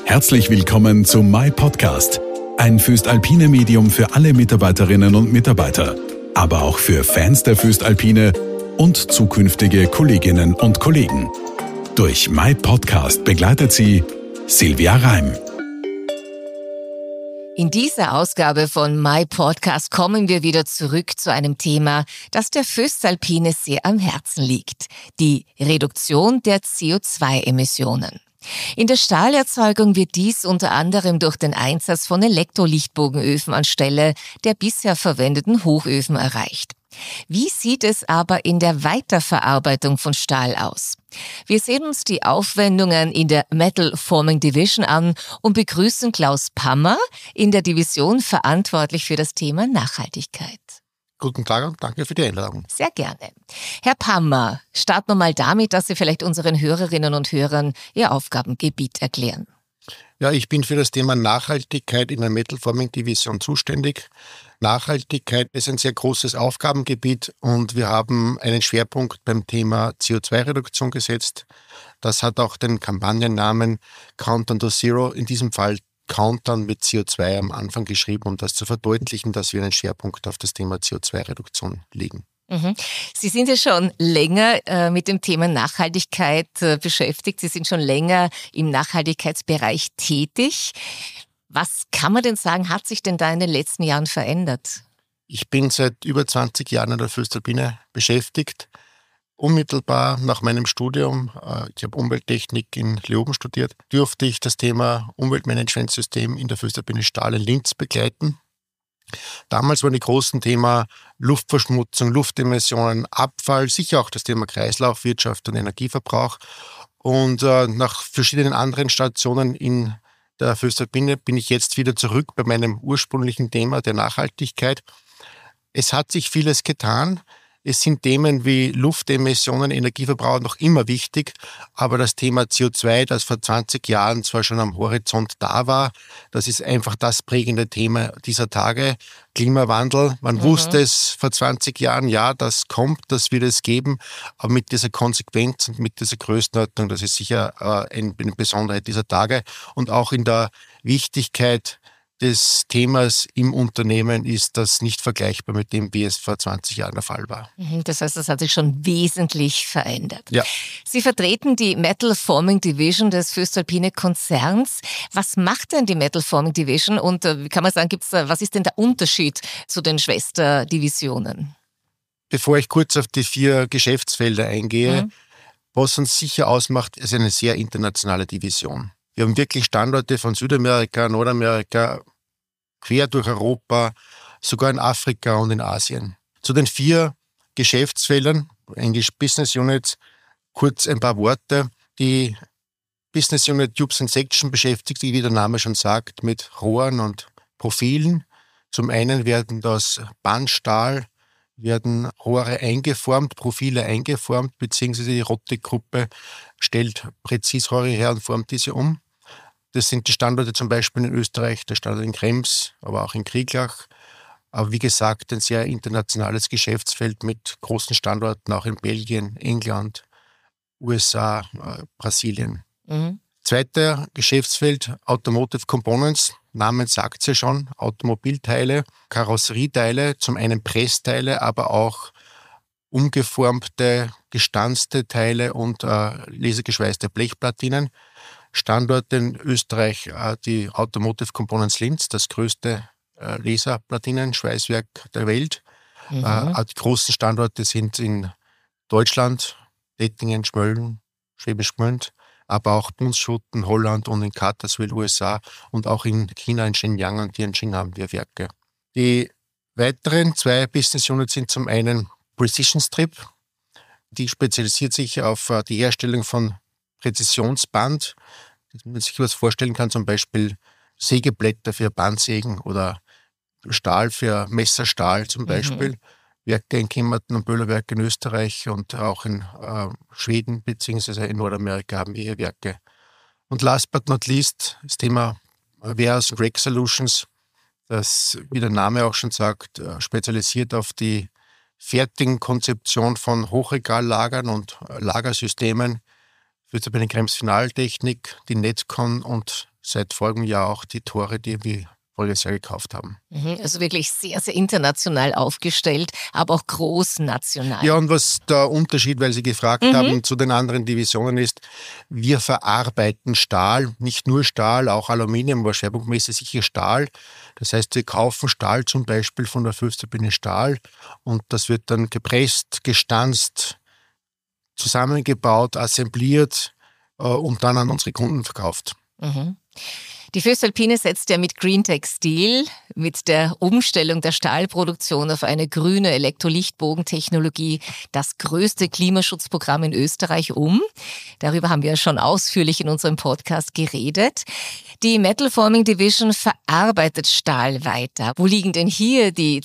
Herzlich willkommen zu MyPodcast, ein Voestalpine Medium für alle Mitarbeiterinnen und Mitarbeiter, aber auch für Fans der Voestalpine und zukünftige Kolleginnen und Kollegen. Durch MyPodcast begleitet sie Silvia Reim. In dieser Ausgabe von MyPodcast kommen wir wieder zurück zu einem Thema, das der Voestalpine sehr am Herzen liegt: die Reduktion der CO2-Emissionen. In der Stahlerzeugung wird dies unter anderem durch den Einsatz von Elektrolichtbogenöfen anstelle der bisher verwendeten Hochöfen erreicht. Wie sieht es aber in der Weiterverarbeitung von Stahl aus? Wir sehen uns die Aufwendungen in der Metal Forming Division an und begrüßen Klaus Pammer, in der Division verantwortlich für das Thema Nachhaltigkeit. Guten Tag und danke für die Einladung. Sehr gerne. Herr Pammer, starten wir mal damit, dass Sie vielleicht unseren Hörerinnen und Hörern Ihr Aufgabengebiet erklären. Ja, ich bin für das Thema Nachhaltigkeit in der Metal Forming Division zuständig. Nachhaltigkeit ist ein sehr großes Aufgabengebiit und wir haben einen Schwerpunkt beim Thema CO2-Reduktion gesetzt. Das hat auch den Kampagnennamen Countdown to Zero, in diesem Fall Countdown mit CO2 am Anfang geschrieben, um das zu verdeutlichen, dass wir einen Schwerpunkt auf das Thema CO2-Reduktion legen. Sie sind ja schon länger mit dem Thema Nachhaltigkeit beschäftigt. Sie sind schon länger im Nachhaltigkeitsbereich tätig. Was kann man denn sagen, hat sich denn da in den letzten Jahren verändert? Ich bin seit über 20 Jahren in der Voestalpine beschäftigt. Unmittelbar nach meinem Studium, ich habe Umwelttechnik in Leoben studiert, durfte ich das Thema Umweltmanagementsystem in der Voestalpine Stahl in Linz begleiten. Damals waren die großen Themen Luftverschmutzung, Luftemissionen, Abfall, sicher auch das Thema Kreislaufwirtschaft und Energieverbrauch. Und nach verschiedenen anderen Stationen in der Voestalpine bin ich jetzt wieder zurück bei meinem ursprünglichen Thema der Nachhaltigkeit. Es hat sich vieles getan. Es sind Themen wie Luftemissionen, Energieverbrauch noch immer wichtig, aber das Thema CO2, das vor 20 Jahren zwar schon am Horizont da war, das ist einfach das prägende Thema dieser Tage. Klimawandel, man wusste es vor 20 Jahren, ja, das kommt, das wird es geben, aber mit dieser Konsequenz und mit dieser Größenordnung, das ist sicher eine Besonderheit dieser Tage und auch in der Wichtigkeit des Themas im Unternehmen ist das nicht vergleichbar mit dem, wie es vor 20 Jahren der Fall war. Das heißt, das hat sich schon wesentlich verändert. Ja. Sie vertreten die Metal Forming Division des Voestalpine Konzerns. Was macht denn die Metal Forming Division und wie kann man sagen, was ist denn der Unterschied zu den Schwesterdivisionen? Bevor ich kurz auf die 4 Geschäftsfelder eingehe, was uns sicher ausmacht, ist eine sehr internationale Division. Wir haben wirklich Standorte von Südamerika, Nordamerika, quer durch Europa, sogar in Afrika und in Asien. Zu den 4 Geschäftsfeldern, Englisch Business Units, kurz ein paar Worte. Die Business Unit Tubes and Section beschäftigt sich, wie der Name schon sagt, mit Rohren und Profilen. Zum einen werden aus Bandstahl werden Rohre eingeformt, Profile eingeformt, beziehungsweise die Rotek-Gruppe stellt Präzisrohre her und formt diese um. Das sind die Standorte zum Beispiel in Österreich, der Standort in Krems, aber auch in Krieglach. Aber wie gesagt, ein sehr internationales Geschäftsfeld mit großen Standorten auch in Belgien, England, USA, Brasilien. Zweiter Geschäftsfeld, Automotive Components. Name sagt es ja schon, Automobilteile, Karosserieteile, zum einen Pressteile, aber auch umgeformte, gestanzte Teile und lasergeschweißte Blechplatinen. Standort in Österreich, die Automotive Components Linz, das größte Laserplatinen-Schweißwerk der Welt. Die großen Standorte sind in Deutschland, Dettingen, Schmölln, Schwäbisch Gmünd, aber auch Bunschoten, Holland und in Cartersville, USA und auch in China, in Shenyang und Tianjin haben wir Werke. Die weiteren 2 Business Units sind zum einen Precision Strip, die spezialisiert sich auf die Herstellung von Präzisionsband, dass man sich was vorstellen kann, zum Beispiel Sägeblätter für Bandsägen oder Stahl für Messerstahl zum Beispiel. Werke in Kemmerton und Böhlerwerk in Österreich und auch in Schweden bzw. in Nordamerika haben wir hier Werke. Und last but not least das Thema Warehouse und Rack Solutions, das, wie der Name auch schon sagt, spezialisiert auf die fertigen Konzeption von Hochregallagern und Lagersystemen für die Krems Finaltechnik, die Netcon und seit folgendem Jahr auch die Tore, die wir voriges Jahr gekauft haben. Also wirklich sehr, sehr international aufgestellt, aber auch großnational. Ja, und was der Unterschied, weil Sie gefragt haben, zu den anderen Divisionen ist, wir verarbeiten Stahl, nicht nur Stahl, auch Aluminium, aber schwerpunktmäßig sicher Stahl. Das heißt, wir kaufen Stahl zum Beispiel von der voestalpine Stahl und das wird dann gepresst, gestanzt, zusammengebaut, assembliert und dann an unsere Kunden verkauft. Die voestalpine setzt ja mit Green Textile, mit der Umstellung der Stahlproduktion auf eine grüne Elektrolichtbogentechnologie, das größte Klimaschutzprogramm in Österreich um. Darüber haben wir ja schon ausführlich in unserem Podcast geredet. Die Metal Forming Division verarbeitet Stahl weiter. Wo liegen denn hier die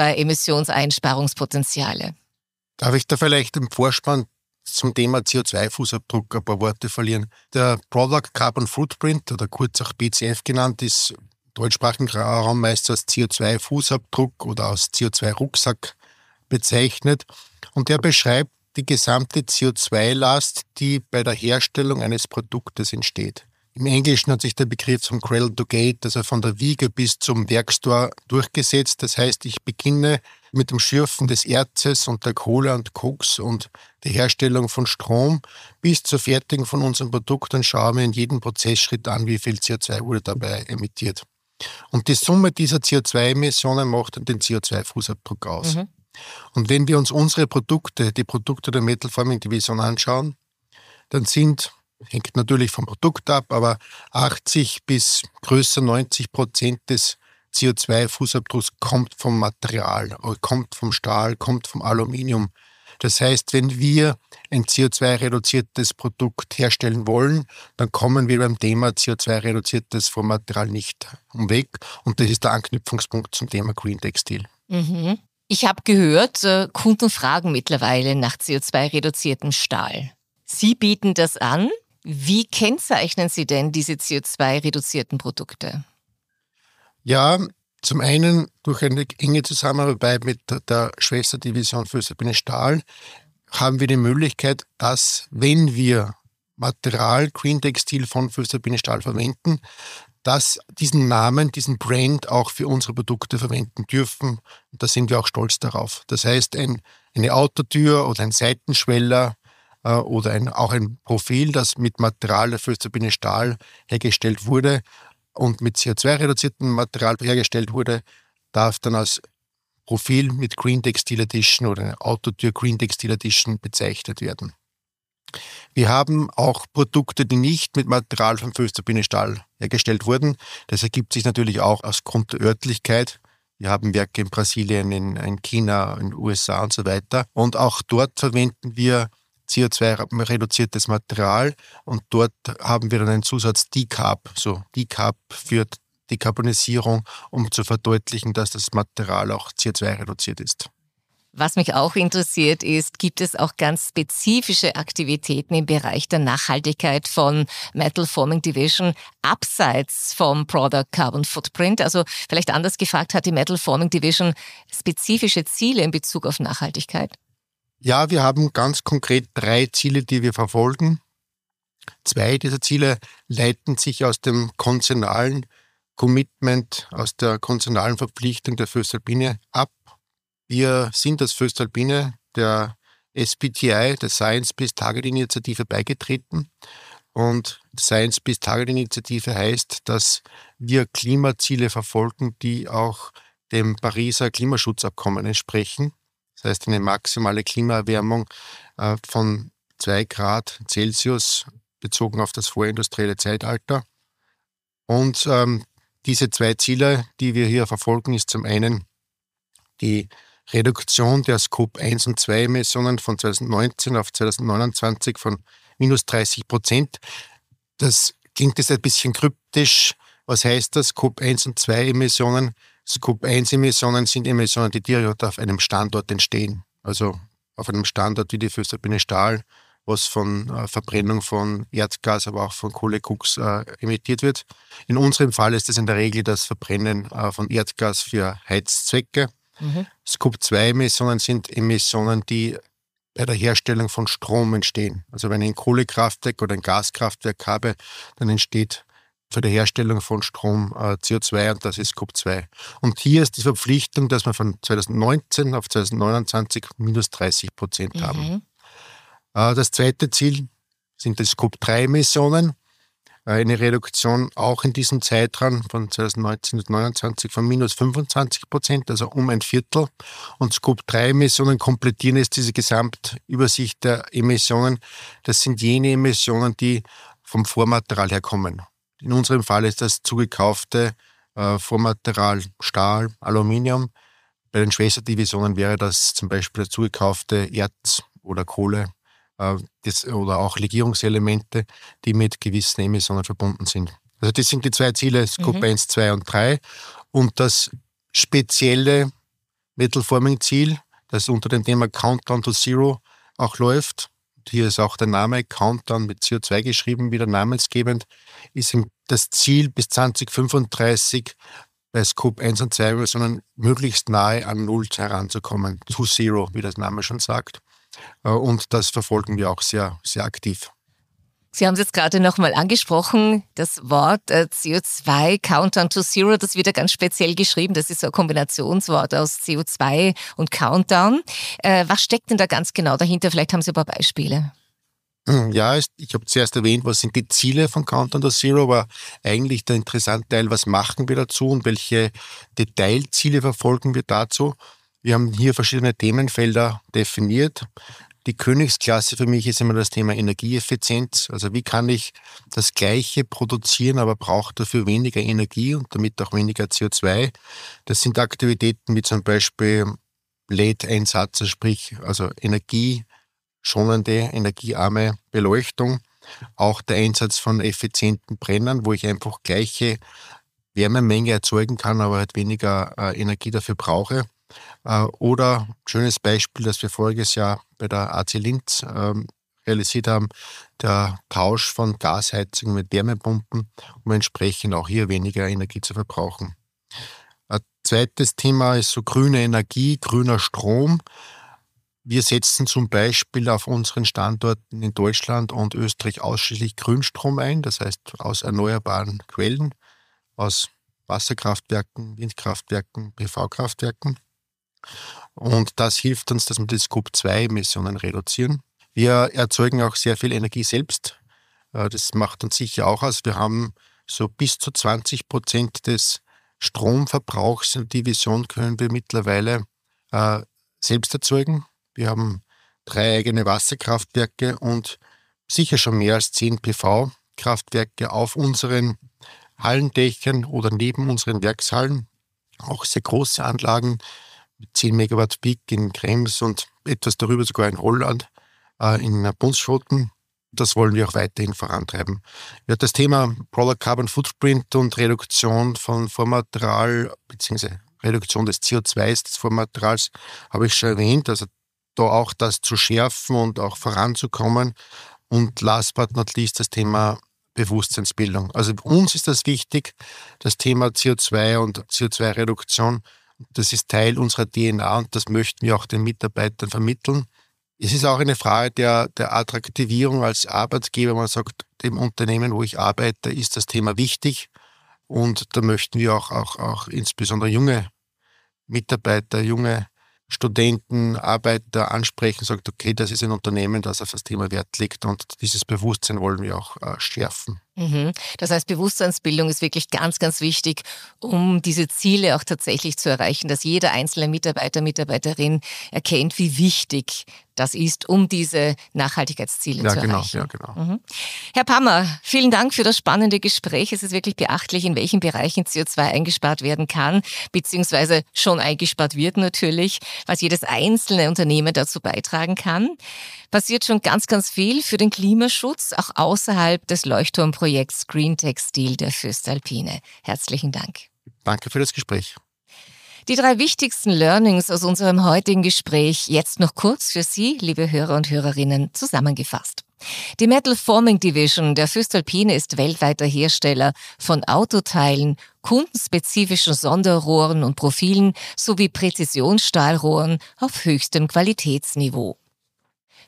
CO2-Emissionseinsparungspotenziale? Darf ich da vielleicht im Vorspann zum Thema CO2-Fußabdruck ein paar Worte verlieren? Der Product Carbon Footprint, oder kurz auch BCF genannt, ist im deutschsprachigen Raum meist als CO2-Fußabdruck oder als CO2-Rucksack bezeichnet. Und der beschreibt die gesamte CO2-Last, die bei der Herstellung eines Produktes entsteht. Im Englischen hat sich der Begriff vom Cradle to Gate, also von der Wiege bis zum Werkstor, durchgesetzt. Das heißt, ich beginne mit dem Schürfen des Erzes und der Kohle und Koks und der Herstellung von Strom bis zur Fertigung von unserem Produkt und schaue mir in jedem Prozessschritt an, wie viel CO2 wurde dabei emittiert. Und die Summe dieser CO2-Emissionen macht dann den CO2-Fußabdruck aus. Und wenn wir uns unsere Produkte, die Produkte der Metal Forming Division anschauen, dann hängt natürlich vom Produkt ab, aber 80 bis größer 90% des CO2-Fußabdrucks kommt vom Material, kommt vom Stahl, kommt vom Aluminium. Das heißt, wenn wir ein CO2-reduziertes Produkt herstellen wollen, dann kommen wir beim Thema CO2-reduziertes vom Material nicht umweg. Und das ist der Anknüpfungspunkt zum Thema Green Textile. Ich habe gehört, Kunden fragen mittlerweile nach CO2-reduziertem Stahl. Sie bieten das an. Wie kennzeichnen Sie denn diese CO2-reduzierten Produkte? Ja, zum einen durch eine enge Zusammenarbeit mit der Schwesterdivision voestalpine Stahl haben wir die Möglichkeit, dass, wenn wir Material Green Textile von voestalpine Stahl verwenden, dass diesen Namen, diesen Brand auch für unsere Produkte verwenden dürfen. Und da sind wir auch stolz darauf. Das heißt, eine Autotür oder ein Seitenschweller oder auch ein Profil, das mit Material der voestalpine Stahl hergestellt wurde und mit CO2-reduziertem Material hergestellt wurde, darf dann als Profil mit Green Textile Edition oder eine Autotür Green Textile Edition bezeichnet werden. Wir haben auch Produkte, die nicht mit Material von voestalpine Stahl hergestellt wurden. Das ergibt sich natürlich auch aus Grund der Örtlichkeit. Wir haben Werke in Brasilien, in China, in den USA und so weiter. Und auch dort verwenden wir CO2-reduziertes Material und dort haben wir dann einen Zusatz Decarb, so Decarb für Dekarbonisierung, um zu verdeutlichen, dass das Material auch CO2-reduziert ist. Was mich auch interessiert ist, gibt es auch ganz spezifische Aktivitäten im Bereich der Nachhaltigkeit von Metal Forming Division abseits vom Product Carbon Footprint? Also vielleicht anders gefragt, hat die Metal Forming Division spezifische Ziele in Bezug auf Nachhaltigkeit? Ja, wir haben ganz konkret 3 Ziele, die wir verfolgen. 2 dieser Ziele leiten sich aus dem konzernalen Commitment, aus der konzernalen Verpflichtung der voestalpine ab. Wir sind als voestalpine der SBTI, der Science-Based Target Initiative, beigetreten. Und Science-Based Target Initiative heißt, dass wir Klimaziele verfolgen, die auch dem Pariser Klimaschutzabkommen entsprechen. Das heißt, eine maximale Klimaerwärmung von 2 Grad Celsius bezogen auf das vorindustrielle Zeitalter. Und diese 2 Ziele, die wir hier verfolgen, ist zum einen die Reduktion der Scope 1 und 2 Emissionen von 2019 auf 2029 von -30%. Das klingt jetzt ein bisschen kryptisch. Was heißt das? Scope 1 und 2 Emissionen. Scope 1 Emissionen sind Emissionen, die direkt auf einem Standort entstehen. Also auf einem Standort wie die voestalpine Stahl, was von Verbrennung von Erdgas, aber auch von Kohlekoks emittiert wird. In unserem Fall ist es in der Regel das Verbrennen von Erdgas für Heizzwecke. Scope 2 Emissionen sind Emissionen, die bei der Herstellung von Strom entstehen. Also wenn ich ein Kohlekraftwerk oder ein Gaskraftwerk habe, dann entsteht für die Herstellung von Strom CO2 und das ist Scope 2. Und hier ist die Verpflichtung, dass wir von 2019 auf 2029 minus 30% haben. Das zweite Ziel sind die Scope 3 Emissionen. Eine Reduktion auch in diesem Zeitraum von 2019 bis 2029 von minus 25%, also um ein Viertel. Und Scope 3 Emissionen komplettieren jetzt diese Gesamtübersicht der Emissionen. Das sind jene Emissionen, die vom Vormaterial herkommen. In unserem Fall ist das zugekaufte Vormaterial Stahl, Aluminium. Bei den Schwesterdivisionen wäre das zum Beispiel das zugekaufte Erz oder Kohle oder auch Legierungselemente, die mit gewissen Emissionen verbunden sind. Also das sind die zwei Ziele, Scope 1, 2 und 3. Und das spezielle Metal Forming Ziel, das unter dem Thema Countdown to Zero auch läuft, hier ist auch der Name Countdown mit CO2 geschrieben, wieder namensgebend, ist das Ziel bis 2035 bei Scope 1 und 2 sondern möglichst nahe an Null heranzukommen, to Zero, wie das Name schon sagt. Und das verfolgen wir auch sehr, sehr aktiv. Sie haben es jetzt gerade nochmal angesprochen, das Wort CO2, Countdown to Zero, das wird ja ganz speziell geschrieben. Das ist so ein Kombinationswort aus CO2 und Countdown. Was steckt denn da ganz genau dahinter? Vielleicht haben Sie ein paar Beispiele. Ja, ich habe zuerst erwähnt, was sind die Ziele von Countdown to Zero, aber eigentlich der interessante Teil, was machen wir dazu und welche Detailziele verfolgen wir dazu? Wir haben hier verschiedene Themenfelder definiert. Die Königsklasse für mich ist immer das Thema Energieeffizienz. Also wie kann ich das Gleiche produzieren, aber brauche dafür weniger Energie und damit auch weniger CO2. Das sind Aktivitäten wie zum Beispiel LED-Einsatz, sprich also energieschonende, energiearme Beleuchtung. Auch der Einsatz von effizienten Brennern, wo ich einfach gleiche Wärmemenge erzeugen kann, aber halt weniger Energie dafür brauche. Oder schönes Beispiel, das wir voriges Jahr bei der AC Linz realisiert haben, der Tausch von Gasheizungen mit Wärmepumpen, um entsprechend auch hier weniger Energie zu verbrauchen. Ein zweites Thema ist so grüne Energie, grüner Strom. Wir setzen zum Beispiel auf unseren Standorten in Deutschland und Österreich ausschließlich Grünstrom ein, das heißt aus erneuerbaren Quellen, aus Wasserkraftwerken, Windkraftwerken, PV-Kraftwerken. Und das hilft uns, dass wir die Scope-2-Emissionen reduzieren. Wir erzeugen auch sehr viel Energie selbst. Das macht uns sicher auch aus. Wir haben so bis zu 20% des Stromverbrauchs in der Division können wir mittlerweile selbst erzeugen. Wir haben 3 eigene Wasserkraftwerke und sicher schon mehr als 10 PV-Kraftwerke auf unseren Hallendächern oder neben unseren Werkshallen. Auch sehr große Anlagen mit 10 Megawatt Peak in Krems und etwas darüber sogar in Holland, in Bundschoten. Das wollen wir auch weiterhin vorantreiben. Ja, das Thema Product Carbon Footprint und Reduktion von Vormaterial bzw. Reduktion des CO2 des Vormaterials habe ich schon erwähnt. Also da auch das zu schärfen und auch voranzukommen. Und last but not least das Thema Bewusstseinsbildung. Also uns ist das wichtig, das Thema CO2 und CO2-Reduktion. Das ist Teil unserer DNA und das möchten wir auch den Mitarbeitern vermitteln. Es ist auch eine Frage der Attraktivierung als Arbeitgeber. Man sagt, dem Unternehmen, wo ich arbeite, ist das Thema wichtig. Und da möchten wir auch insbesondere junge Mitarbeiter, junge Studenten, Arbeiter ansprechen, sagt, okay, das ist ein Unternehmen, das auf das Thema Wert legt und dieses Bewusstsein wollen wir auch schärfen. Das heißt, Bewusstseinsbildung ist wirklich ganz, ganz wichtig, um diese Ziele auch tatsächlich zu erreichen, dass jeder einzelne Mitarbeiter, Mitarbeiterin erkennt, wie wichtig das ist, um diese Nachhaltigkeitsziele zu erreichen. Ja, genau. Herr Pammer, vielen Dank für das spannende Gespräch. Es ist wirklich beachtlich, in welchen Bereichen CO2 eingespart werden kann, beziehungsweise schon eingespart wird natürlich, was jedes einzelne Unternehmen dazu beitragen kann. Passiert schon ganz, ganz viel für den Klimaschutz, auch außerhalb des Leuchtturmprojekts Green Textil der Voestalpine. Herzlichen Dank. Danke für das Gespräch. Die 3 wichtigsten Learnings aus unserem heutigen Gespräch jetzt noch kurz für Sie, liebe Hörer und Hörerinnen, zusammengefasst. Die Metal Forming Division der Voestalpine ist weltweiter Hersteller von Autoteilen, kundenspezifischen Sonderrohren und Profilen sowie Präzisionsstahlrohren auf höchstem Qualitätsniveau.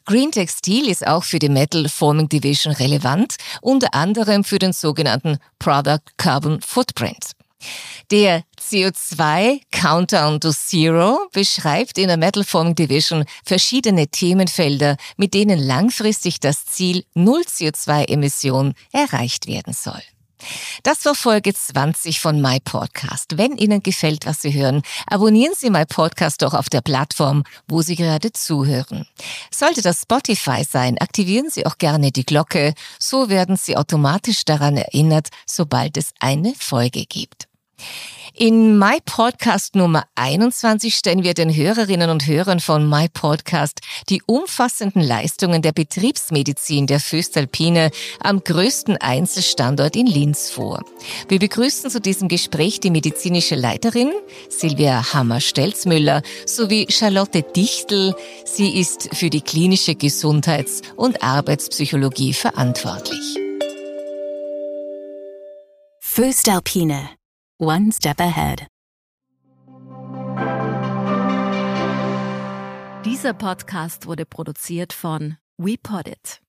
Green Textil ist auch für die Metal Forming Division relevant, unter anderem für den sogenannten Product Carbon Footprint. Der CO2 Countdown to Zero beschreibt in der Metal Forming Division verschiedene Themenfelder, mit denen langfristig das Ziel Null CO2-Emission erreicht werden soll. Das war Folge 20 von MyPodcast. Wenn Ihnen gefällt, was Sie hören, abonnieren Sie MyPodcast doch auf der Plattform, wo Sie gerade zuhören. Sollte das Spotify sein, aktivieren Sie auch gerne die Glocke. So werden Sie automatisch daran erinnert, sobald es eine Folge gibt. In MyPodcast Nummer 21 stellen wir den Hörerinnen und Hörern von MyPodcast die umfassenden Leistungen der Betriebsmedizin der Voestalpine am größten Einzelstandort in Linz vor. Wir begrüßen zu diesem Gespräch die medizinische Leiterin Silvia Hammer-Stelzmüller sowie Charlotte Dichtel. Sie ist für die klinische Gesundheits- und Arbeitspsychologie verantwortlich. Voestalpine. One step ahead. Dieser Podcast wurde produziert von WePodit.